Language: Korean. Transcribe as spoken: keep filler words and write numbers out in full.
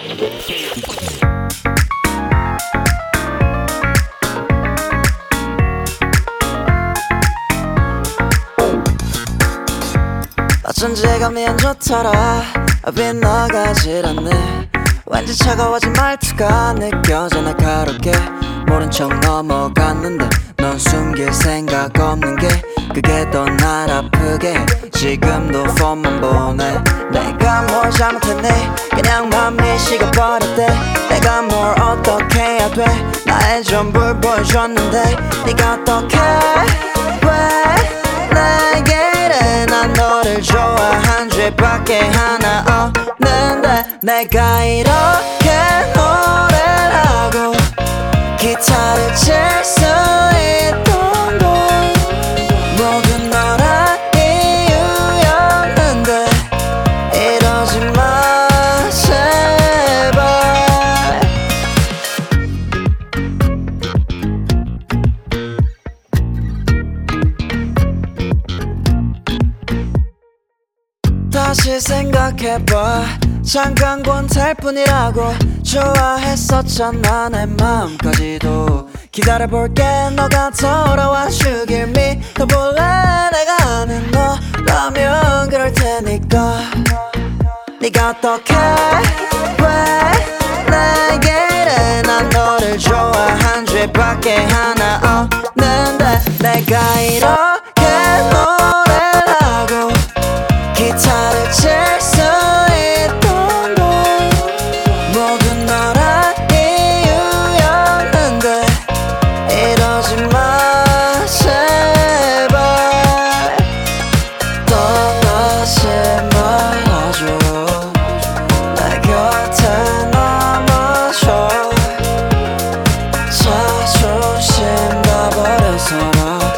어쩐지 감이 안 좋더라. 빗나가질 않네. 왠지 차가워진 말투가 느껴져. 날카롭게 모른 척 넘어갔는데 넌 숨길 생각 없는 게 그게 더 날 아프게 해. 지금도 폰만 보내. 내가 뭘 잘못했니? 그냥 맘이 식어버렸대. 내가 뭘 어떻게 해야 돼? 나의 전부를 보여줬는데 네가 어떻게 왜 내게 이래. 난 너를 좋아한 죄밖에 하나 없는데 내가 이렇게 노래를 하고 기타를 칠 수 있던 건 모두 너란 이유였는데 이러지 마 제발. 다시 생각해봐. 잠깐 권탈 뿐이라고 좋아했었잖아. 내 마음까지도 기다려볼게. 너가 돌아와 주길 믿어볼래. 내가 아는 너라면 그럴 테니까 네가 어떻게 왜 내게 이래. 난 너를 좋아한 죄밖에 하나 없는데 내가 이렇게 노래를 하고 기타를 칠 수 있던 건 모두 너란 이유였는데 이러지 마 제발. 떠나지 말아줘. 내 곁에 남아줘. 자존심 다 버려서 나